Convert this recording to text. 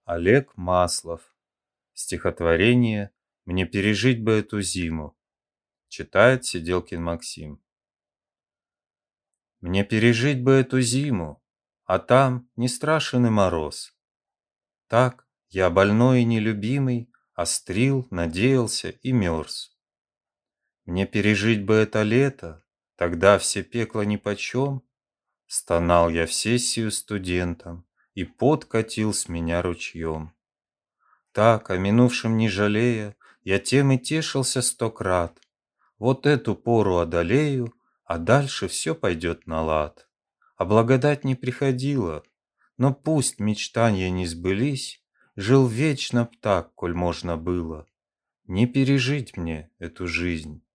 Олег Маслов. Стихотворение «Мне пережить бы эту зиму». Читает Сиделкин Максим. Мне пережить бы эту зиму, а там не страшен и мороз. Так я больной и нелюбимый острил, надеялся и мерз. Мне пережить бы это лето, тогда все пекла нипочем. Стонал я в сессию студентом, и пот катил с меня ручьем. Так, о минувшем не жалея, я тем и тешился 100 крат. Вот эту пору одолею, а дальше все пойдет на лад. А благодать не приходила, но пусть мечтанья не сбылись, жил вечно б так, коль можно было. Не пережить мне эту жизнь,